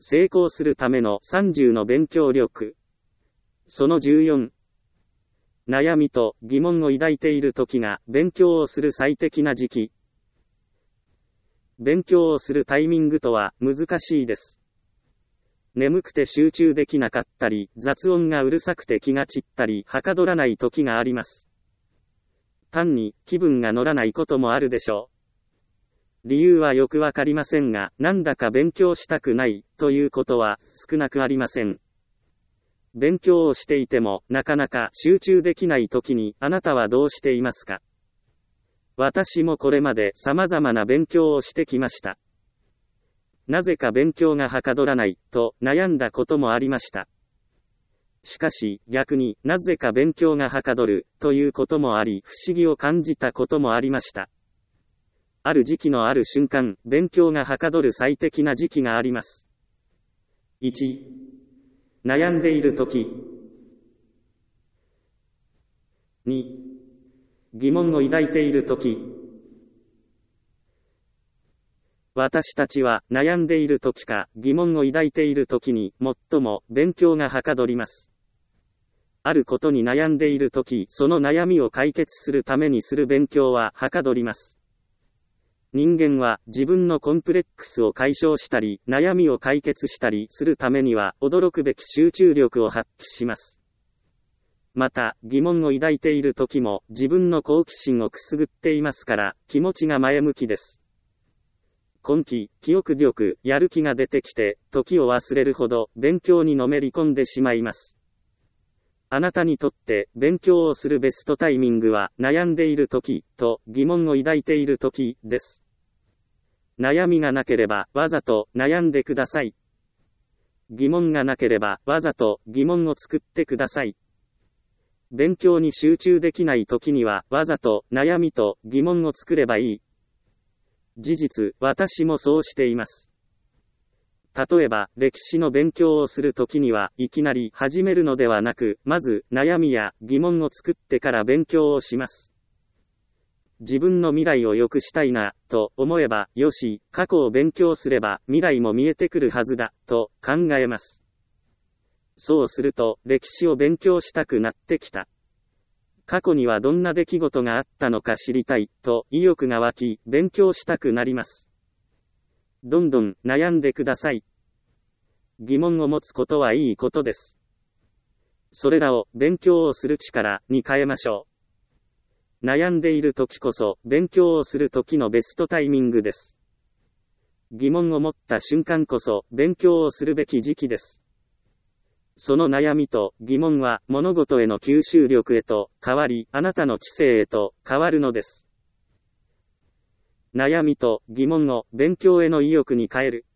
成功するための30の勉強力。その14。悩みと疑問を抱いている時が勉強をする最適な時期。勉強をするタイミングとは難しいです。眠くて集中できなかったり、雑音がうるさくて気が散ったり、はかどらない時があります。単に気分が乗らないこともあるでしょう。理由はよくわかりませんが、なんだか勉強したくないということは少なくありません。勉強をしていてもなかなか集中できない時にあなたはどうしていますか？私もこれまで様々な勉強をしてきました。なぜか勉強がはかどらないと悩んだこともありました。しかし逆になぜか勉強がはかどるということもあり、不思議を感じたこともありました。ある時期のある瞬間、勉強がはかどる最適な時期があります。1、悩んでいるとき。2、疑問を抱いているとき。私たちは悩んでいるときか疑問を抱いているときに最も勉強がはかどります。あることに悩んでいるとき、その悩みを解決するためにする勉強ははかどります。人間は自分のコンプレックスを解消したり、悩みを解決したりするためには驚くべき集中力を発揮します。また、疑問を抱いている時も自分の好奇心をくすぐっていますから、気持ちが前向きです。根気、記憶力、やる気が出てきて、時を忘れるほど勉強にのめり込んでしまいます。あなたにとって勉強をするベストタイミングは悩んでいる時と疑問を抱いている時です。悩みがなければわざと悩んでください。疑問がなければわざと疑問を作ってください。勉強に集中できない時にはわざと悩みと疑問を作ればいい。事実、私もそうしています。例えば、歴史の勉強をするときには、いきなり始めるのではなく、まず、悩みや疑問を作ってから勉強をします。自分の未来を良くしたいな、と思えば、よし、過去を勉強すれば、未来も見えてくるはずだ、と考えます。そうすると、歴史を勉強したくなってきた。過去にはどんな出来事があったのか知りたい、と意欲が湧き、勉強したくなります。どんどん悩んでください。疑問を持つことはいいことです。それらを勉強をする力に変えましょう。悩んでいる時こそ勉強をする時のベストタイミングです。疑問を持った瞬間こそ勉強をするべき時期です。その悩みと疑問は物事への吸収力へと変わり、あなたの知性へと変わるのです。悩みと疑問を勉強への意欲に変える。